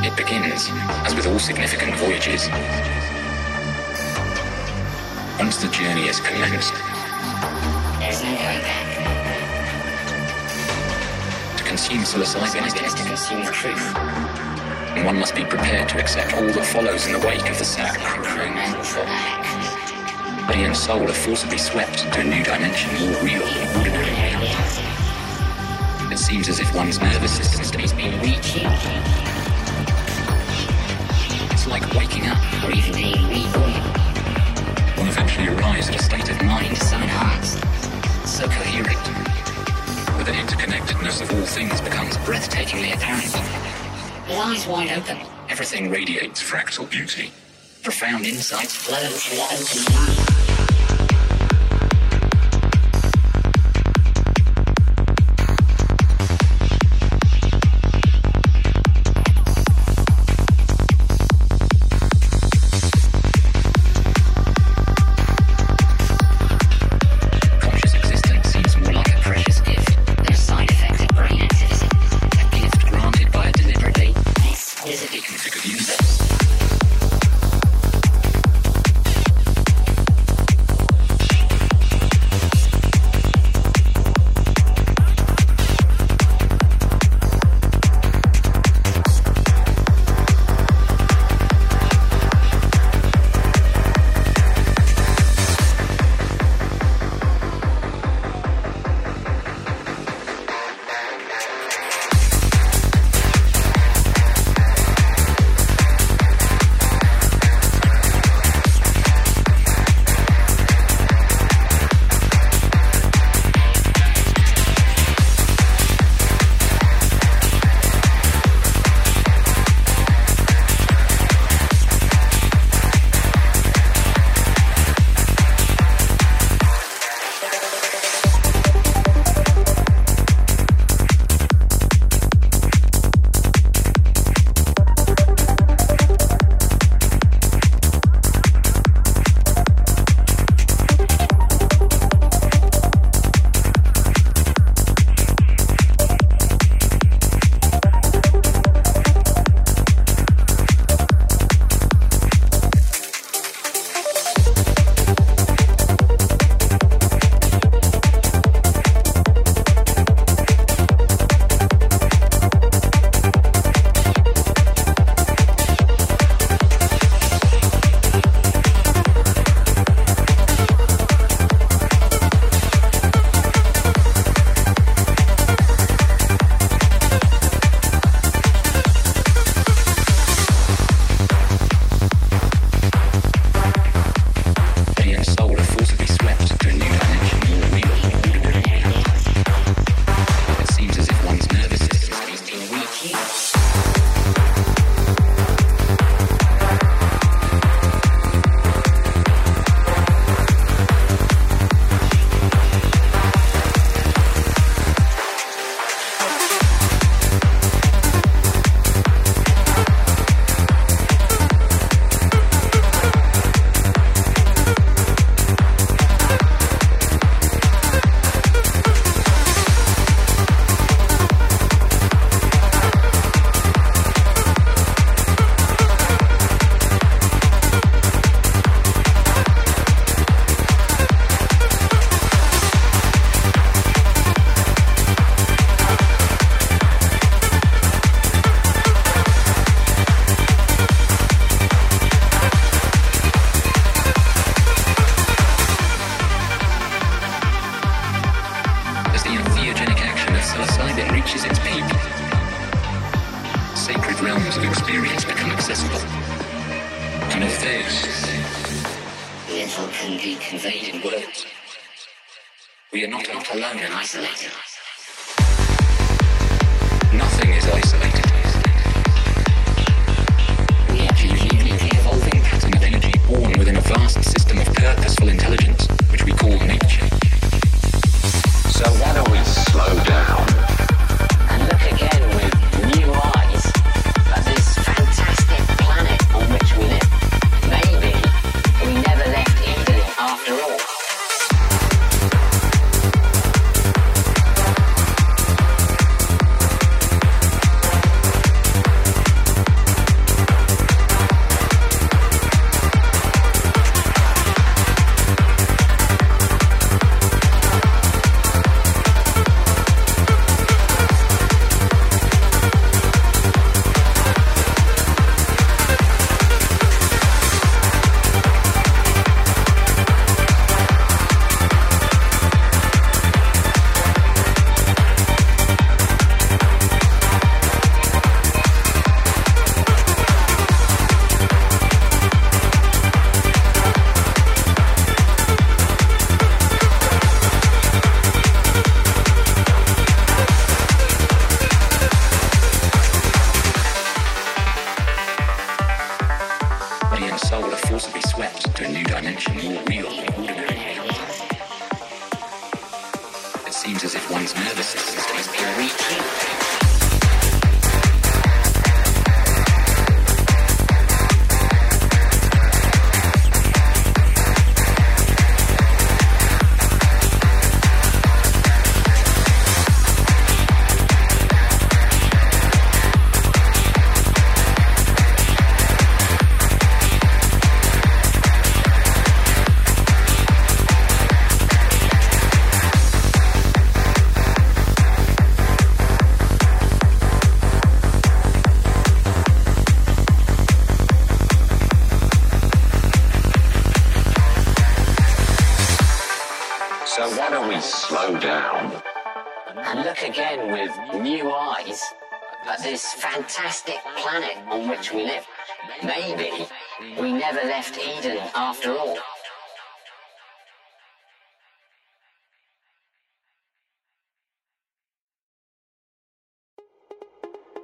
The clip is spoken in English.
It begins, as with all significant voyages. Once the journey is commenced, there's no going back. To consume psilocybin is to consume the truth. and one must be prepared to accept all that follows in the wake of the sack. Body and soul are forcibly swept to a new dimension, more real than ordinary reality. It seems as if one's nervous system is being retuned. It's like waking up, Or even being reborn. one eventually arrives at a state of mind So enhanced. so coherent, where the interconnectedness of all things becomes breathtakingly apparent. With eyes wide open. Everything radiates fractal beauty. Profound insights Flow through the open mind. Conscious existence seems more like a precious gift than a side effect of brain activity. A gift granted by a deliberately, exquisitely configured universe. realms of experience become accessible. And of this, little can be conveyed in words. We are not Alone and isolated. Nothing is isolated. We are a uniquely evolving Pattern of energy born within a vast system of purposeful intelligence, which we call nature. So why don't we slow down? and look again with new eyes at this fantastic planet on which we live. Maybe we never left Eden after all. we slow down? And look again with new eyes at this fantastic planet on which we live. Maybe we never left Eden after all.